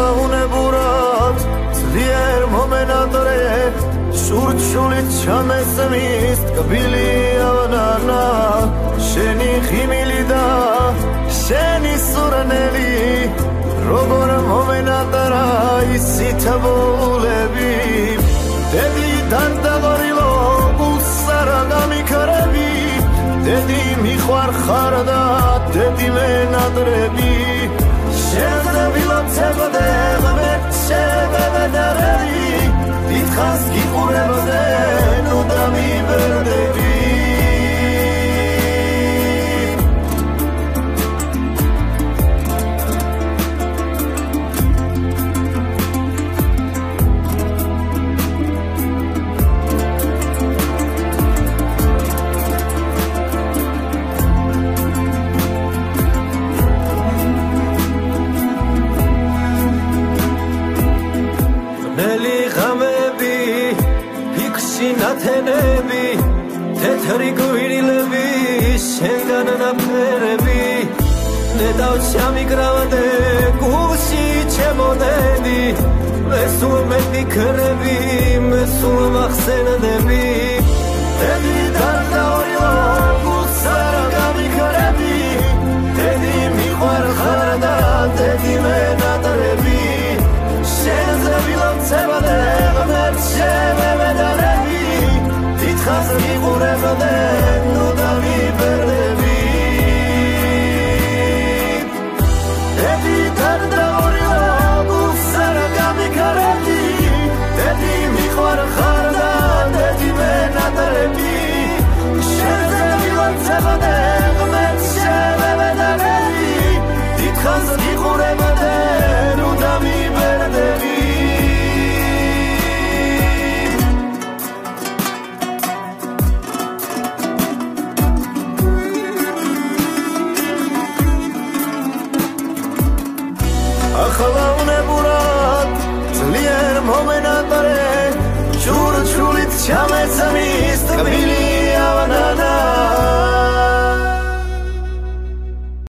ახალაუნებურად ძლიერ მომენატრე შურჩულით ჩამესმის ტკბილი ავნანა შენი ხიმილი და შენი სურნელი როგორ მომენატრა ისიც ბოლები დედი დანდაღორილო უსარა გამიქრები დედი მიხვარ ხარ და დედი მენატრები შენზე ვილოცებდე შემევედარები დიდხანს გიყურებდე ნუ დამიბერდები ნათენები თეთრი გვირილები შენგან ნაფერები ნედავ ჩამიგრავდე გულში ჩემოდედი მე სულ მეკრები მე სულ მახსენდები დედი დარდაორიო გულსარა გამიქრები დედი მიყვარ ხარ და დედი მენატრები შენზე ვილოცებდე შემევედარები დიდხანს გიყურებდე ნუ დამიბერდები დედი დარდაორიო გულსარა გამიქრები დედი მიყვარ ხარ და დედი მენატრები შენზე ვილოცებდე შემევედარები დიდხანს გიყურებდე ნუ დამიბერდები ახალაუნებურად ძლიერ მომენატრე ჩურჩულით ჩამესმის ტკბილი ავნანა